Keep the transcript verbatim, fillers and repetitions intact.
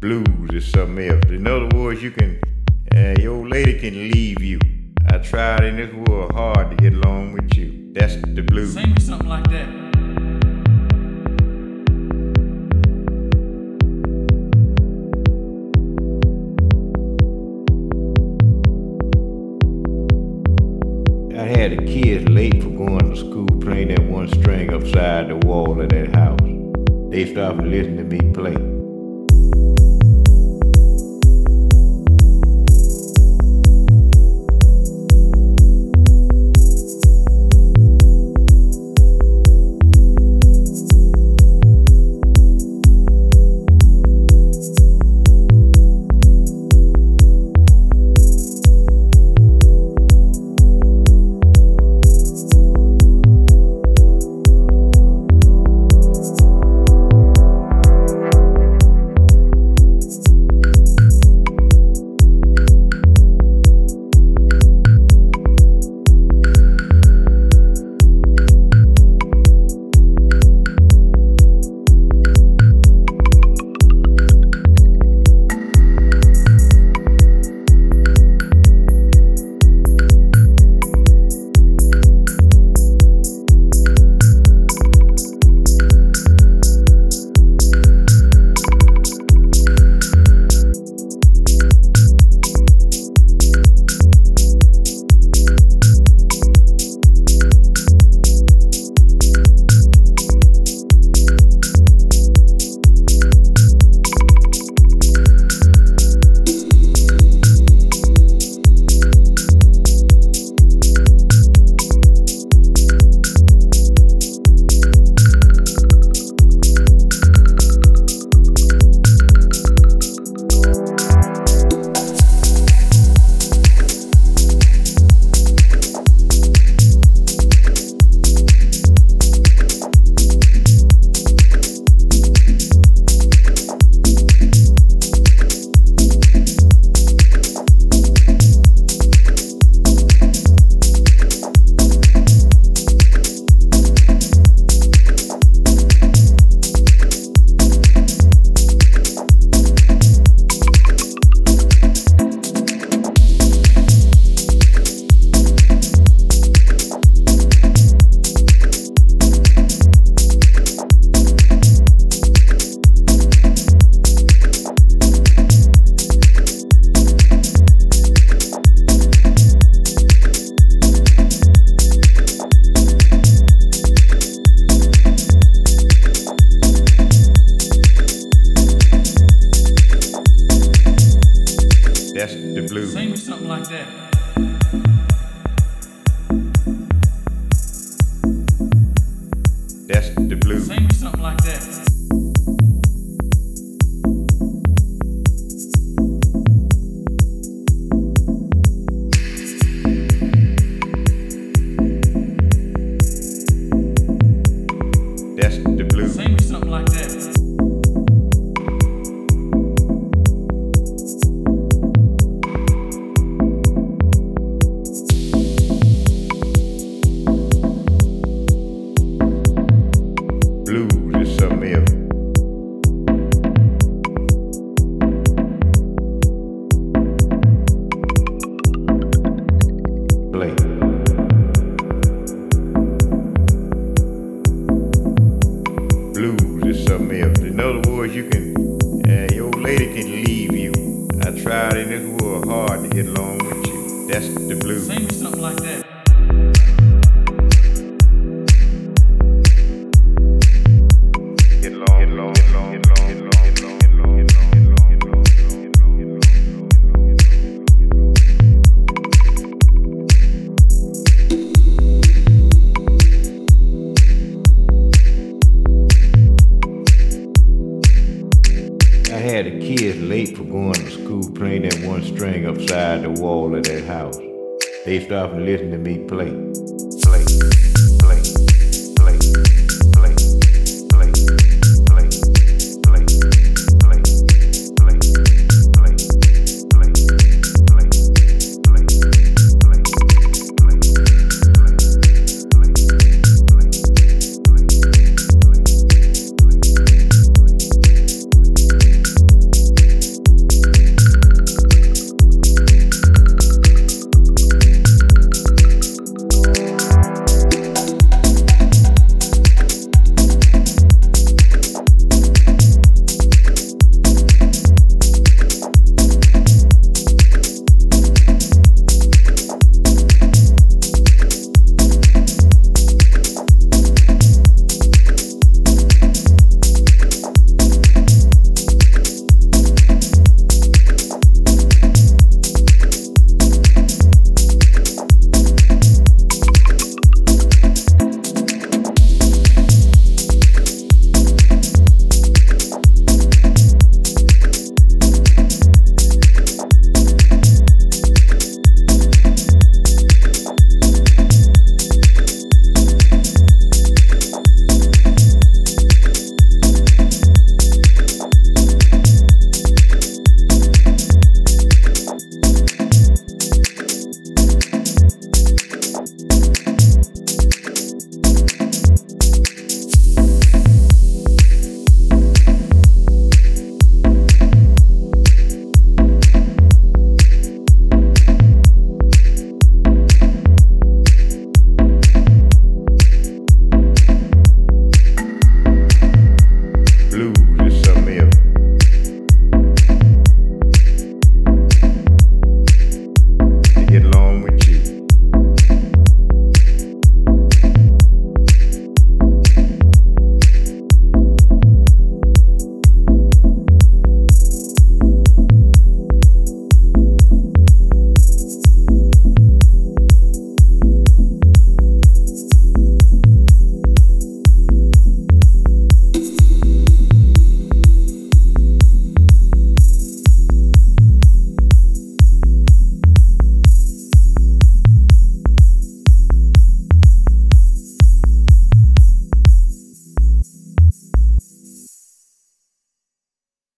Blues is something else. In other words, you can, uh, your old lady can leave you. I tried in this world hard to get along with you. That's the blues. Sing me something like that. I had the kids late for going to school playing that one string upside the wall of that house. They stopped listening to me play. That's the blues. Sing me something like that. That's the blues. Sing me something like that. That's the blues. Sing me something like that. Blues is something else. Play. Blues is something else. In other words, you can, uh, your old lady can leave you. I tried in this world hard to get along with you. That's the blues. Sing me something like that. Get along, get along, get along, get along, get along, get along, get along, get along, get along, get along, get along, get along, get along, get along, I had the kids late for going to school playing that one string upside the wall of that house. They stopped and listened to me play.